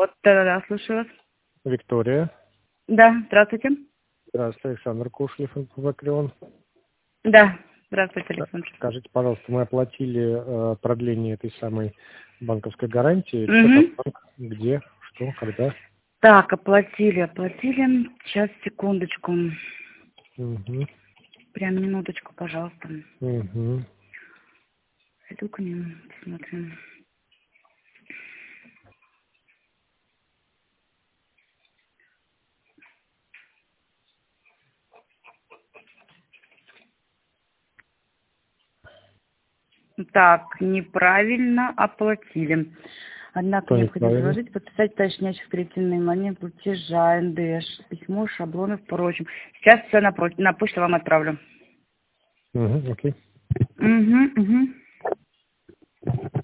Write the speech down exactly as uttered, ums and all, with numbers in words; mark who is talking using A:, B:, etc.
A: Вот, да-да-да, слушаю вас.
B: Виктория.
A: Да, здравствуйте.
B: Здравствуйте, Александр Кушлев, Инфобакрион.
A: Да, здравствуйте, Александр.
B: Скажите, пожалуйста, мы оплатили э, продление этой самой банковской гарантии.
A: Угу.
B: Что там, банк, где, что, когда?
A: Так, оплатили, оплатили. Сейчас, секундочку.
B: Угу.
A: Прям минуточку, пожалуйста.
B: Угу.
A: Иду к ним, посмотрим. Так, неправильно оплатили. Однако
B: Что
A: необходимо
B: неправильно?
A: приложить, подписать уточняющих кредитные моменты платежа, эн дэ эш, письмо, шаблоны, впрочем. Сейчас все на, про- на почту вам отправлю.
B: Угу, окей.
A: Угу, угу.